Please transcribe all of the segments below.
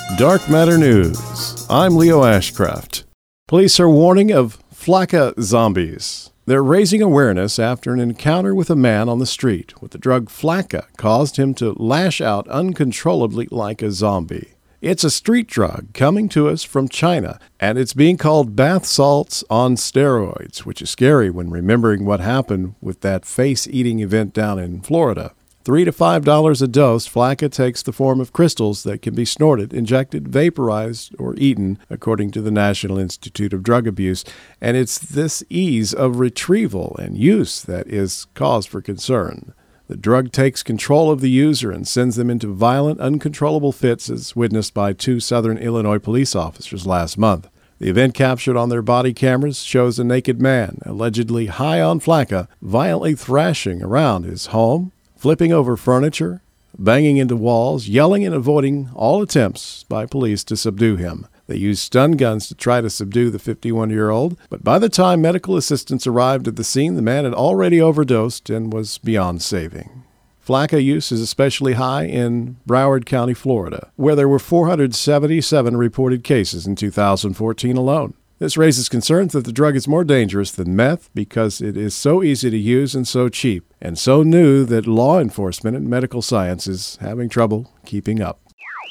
Dark Matter News. I'm Leo Ashcraft. Police are warning of Flakka zombies. They're raising awareness after an encounter with a man on the street with the drug Flakka caused him to lash out uncontrollably like a zombie. It's a street drug coming to us from China, and it's being called bath salts on steroids, which is scary when remembering what happened with that face-eating event down in Florida. $3 to $5 a dose, Flakka takes the form of crystals that can be snorted, injected, vaporized, or eaten, according to the National Institute of Drug Abuse. And it's this ease of retrieval and use that is cause for concern. The drug takes control of the user and sends them into violent, uncontrollable fits, as witnessed by 2 Southern Illinois police officers last month. The event captured on their body cameras shows a naked man, allegedly high on Flakka, violently thrashing around his home, flipping over furniture, banging into walls, yelling and avoiding all attempts by police to subdue him. They used stun guns to try to subdue the 51-year-old, but by the time medical assistants arrived at the scene, the man had already overdosed and was beyond saving. Flakka use is especially high in Broward County, Florida, where there were 477 reported cases in 2014 alone. This raises concerns that the drug is more dangerous than meth because it is so easy to use and so cheap, and so new that law enforcement and medical science is having trouble keeping up.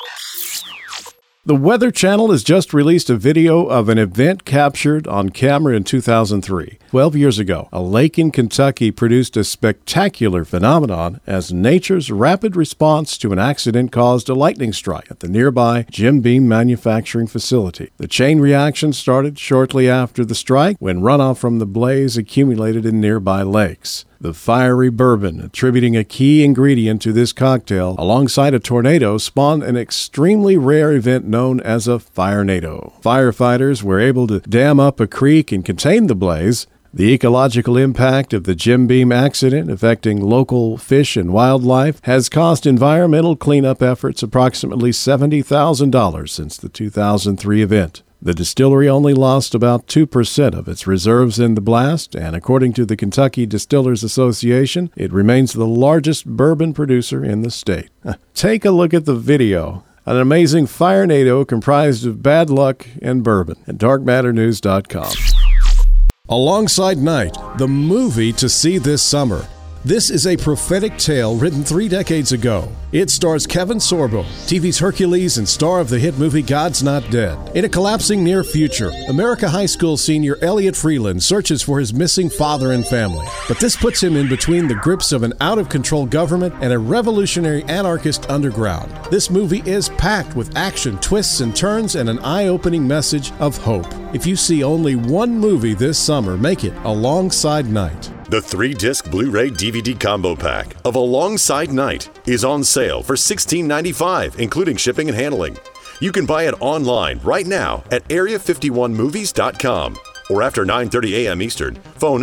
The Weather Channel has just released a video of an event captured on camera in 2003. 12 years ago, a lake in Kentucky produced a spectacular phenomenon as nature's rapid response to an accident caused a lightning strike at the nearby Jim Beam manufacturing facility. The chain reaction started shortly after the strike when runoff from the blaze accumulated in nearby lakes. The fiery bourbon, attributing a key ingredient to this cocktail, alongside a tornado, spawned an extremely rare event known as a firenado. Firefighters were able to dam up a creek and contain the blaze. The ecological impact of the Jim Beam accident affecting local fish and wildlife has cost environmental cleanup efforts approximately $70,000 since the 2003 event. The distillery only lost about 2% of its reserves in the blast, and according to the Kentucky Distillers Association, it remains the largest bourbon producer in the state. Take a look at the video. An amazing firenado comprised of bad luck and bourbon at darkmatternews.com. Alongside Night, the movie to see this summer. This is a prophetic tale written 3 decades ago. It stars Kevin Sorbo, TV's Hercules and star of the hit movie God's Not Dead. In a collapsing near future, America High School senior Elliot Freeland searches for his missing father and family. But this puts him in between the grips of an out-of-control government and a revolutionary anarchist underground. This movie is packed with action, twists and turns, and an eye-opening message of hope. If you see only one movie this summer, make it Alongside Night. The 3-disc Blu-ray DVD combo pack of Alongside Night is on sale for $16.95, including shipping and handling. You can buy it online right now at area51movies.com or after 9:30 a.m. Eastern. Phone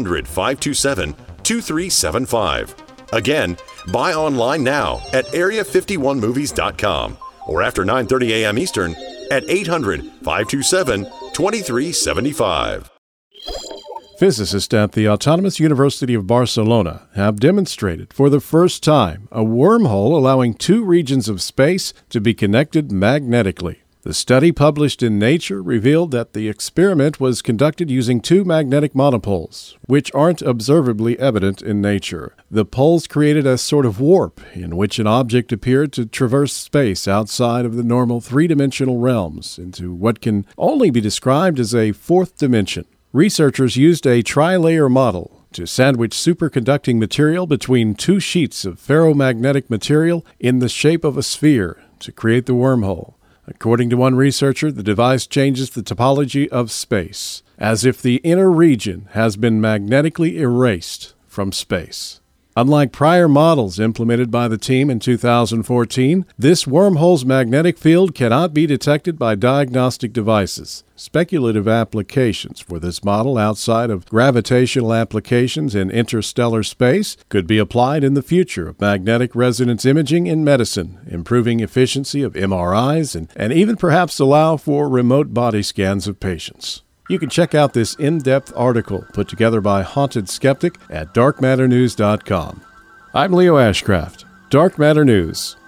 800-527-2375. Again, buy online now at area51movies.com or after 9:30 a.m. Eastern at 800-527-2375. Physicists at the Autonomous University of Barcelona have demonstrated for the first time a wormhole allowing 2 regions of space to be connected magnetically. The study published in Nature revealed that the experiment was conducted using 2 magnetic monopoles, which aren't observably evident in nature. The poles created a sort of warp in which an object appeared to traverse space outside of the normal 3-dimensional realms into what can only be described as a 4th dimension. Researchers used a tri-layer model to sandwich superconducting material between 2 sheets of ferromagnetic material in the shape of a sphere to create the wormhole. According to one researcher, the device changes the topology of space, as if the inner region has been magnetically erased from space. Unlike prior models implemented by the team in 2014, this wormhole's magnetic field cannot be detected by diagnostic devices. Speculative applications for this model outside of gravitational applications in interstellar space could be applied in the future of magnetic resonance imaging in medicine, improving efficiency of MRIs and even perhaps allow for remote body scans of patients. You can check out this in-depth article put together by Haunted Skeptic at darkmatternews.com. I'm Leo Ashcraft, Dark Matter News.